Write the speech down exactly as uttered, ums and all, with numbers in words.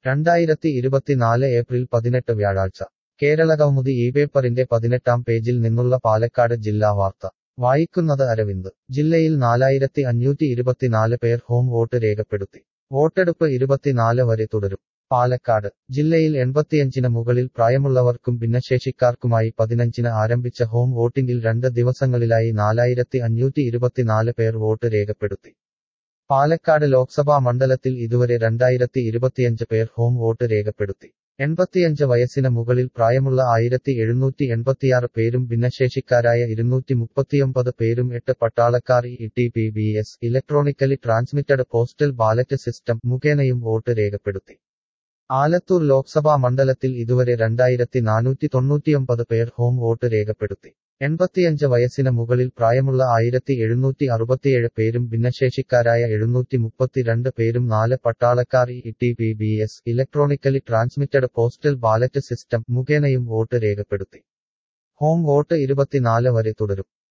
രണ്ടായിരത്തി ഇരുപത്തിനാല് ഏപ്രിൽ പതിനെട്ട് വ്യാഴാഴ്ച കേരളകൗമുദി ഈ പേപ്പറിന്റെ പതിനെട്ടാം പേജിൽ നിന്നുള്ള പാലക്കാട് ജില്ലാ വാർത്ത വായിക്കുന്നത് അരവിന്ദ്. ജില്ലയിൽ നാലായിരത്തി അഞ്ഞൂറ്റി ഇരുപത്തിനാല് പേർ ഹോം വോട്ട് രേഖപ്പെടുത്തി. വോട്ടെടുപ്പ് ഇരുപത്തിനാല് വരെ തുടരും. പാലക്കാട് ജില്ലയിൽ എൺപത്തിയഞ്ചിന് മുകളിൽ പ്രായമുള്ളവർക്കും ഭിന്നശേഷിക്കാർക്കുമായി പതിനഞ്ചിന് ആരംഭിച്ച ഹോം വോട്ടിംഗിൽ രണ്ട് ദിവസങ്ങളിലായി നാലായിരത്തി അഞ്ഞൂറ്റി ഇരുപത്തിനാല് പേർ വോട്ട് രേഖപ്പെടുത്തി. പാലക്കാട് ലോക്സഭാ മണ്ഡലത്തിൽ ഇതുവരെ രണ്ടായിരത്തി ഇരുപത്തിയഞ്ച് പേർ ഹോം വോട്ട് രേഖപ്പെടുത്തി. എൺപത്തിയഞ്ച് വയസ്സിന് മുകളിൽ പ്രായമുള്ള ആയിരത്തി എഴുന്നൂറ്റി എൺപത്തിയാറ് പേരും ഭിന്നശേഷിക്കാരായ ഇരുന്നൂറ്റി മുപ്പത്തിയൊമ്പത് പേരും എട്ട് പട്ടാളക്കാർ E T P B S electronically transmitted postal ballot system മുഖേനയും വോട്ട് രേഖപ്പെടുത്തി. ആലത്തൂർ ലോക്സഭാ മണ്ഡലത്തിൽ ഇതുവരെ രണ്ടായിരത്തി നാനൂറ്റി തൊണ്ണൂറ്റിയൊമ്പത് പേർ ഹോം വോട്ട് രേഖപ്പെടുത്തി. എൺപത്തിയഞ്ച് വയസ്സിന് മുകളിൽ പ്രായമുള്ള ആയിരത്തി എഴുന്നൂറ്റി അറുപത്തിയേഴ് പേരും ഭിന്നശേഷിക്കാരായ എഴുന്നൂറ്റി മുപ്പത്തിരണ്ട് പേരും നാല് പട്ടാളക്കാർ E T P B S electronically transmitted postal ballot system മുഖേനയും വോട്ട് രേഖപ്പെടുത്തി. ഹോം വോട്ട് ഇരുപത്തിനാല് വരെ തുടരും.